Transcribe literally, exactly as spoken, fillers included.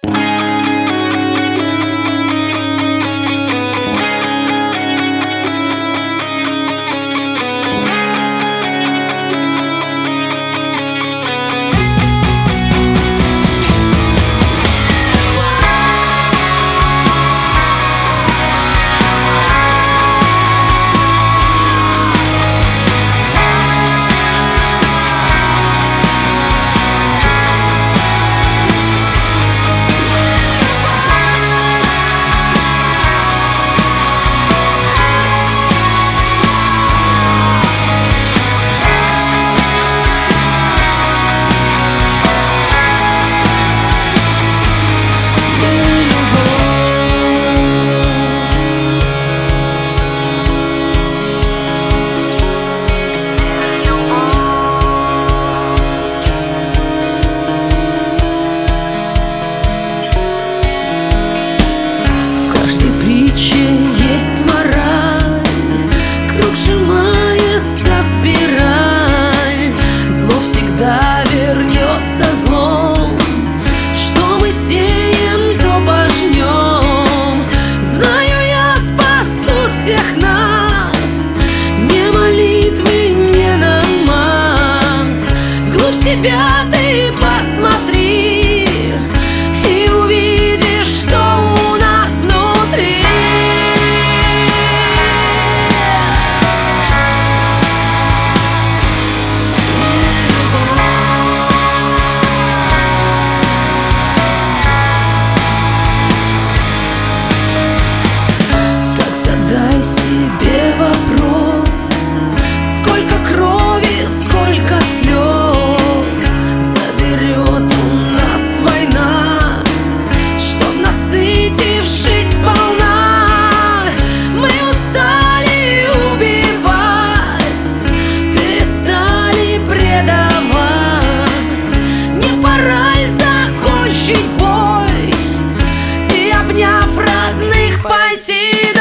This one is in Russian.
Есть мораль, круг сжимается в спираль. Зло всегда вернется злом. Что мы сеем, то пожнем. Знаю, я спасу всех нас. Не молитвы, не намаз. Вглубь себя ты посмотри и увидишь, что у нас внутри. Задай себе вопрос: сколько крови, сколько слез заберет у нас война, чтоб, насытившись сполна, мы устали убивать, перестали предавать. Не пора ли закончить бой и, обняв родных, пойти